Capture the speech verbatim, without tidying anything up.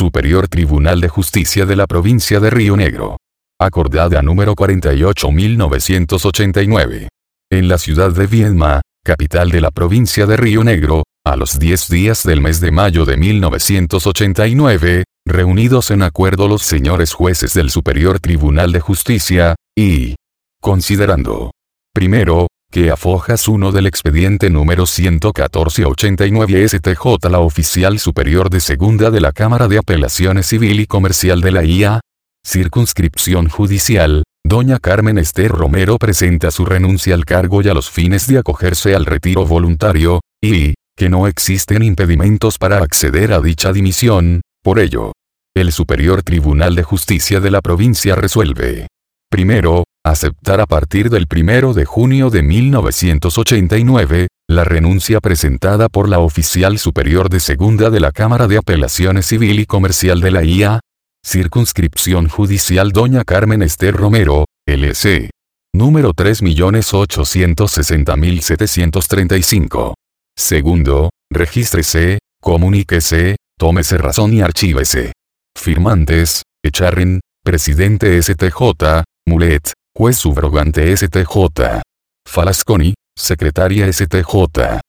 Superior Tribunal de Justicia de la Provincia de Río Negro. Acordada número cuarenta y ocho mil novecientos ochenta y nueve. En la ciudad de Viedma, capital de la provincia de Río Negro, a los diez días del mes de mayo de mil novecientos ochenta y nueve, reunidos en acuerdo los señores jueces del Superior Tribunal de Justicia, y considerando, primero, que a fojas uno del expediente número ciento catorce ochenta y nueve S T J la oficial superior de segunda de la Cámara de Apelaciones Civil y Comercial de la I A, Circunscripción Judicial, doña Carmen Esther Romero presenta su renuncia al cargo y a los fines de acogerse al retiro voluntario, y, que no existen impedimentos para acceder a dicha dimisión, por ello, el Superior Tribunal de Justicia de la provincia resuelve. Primero, aceptar a partir del primero de junio de mil novecientos ochenta y nueve, la renuncia presentada por la oficial superior de segunda de la Cámara de Apelaciones Civil y Comercial de la I A, Circunscripción Judicial doña Carmen Esther Romero, L C. Número tres millones ochocientos sesenta mil setecientos treinta y cinco. Segundo, regístrese, comuníquese, tómese razón y archívese. Firmantes, Echarren, Presidente S T J, Mulet, Juez Subrogante S T J. Falasconi, Secretaria S T J.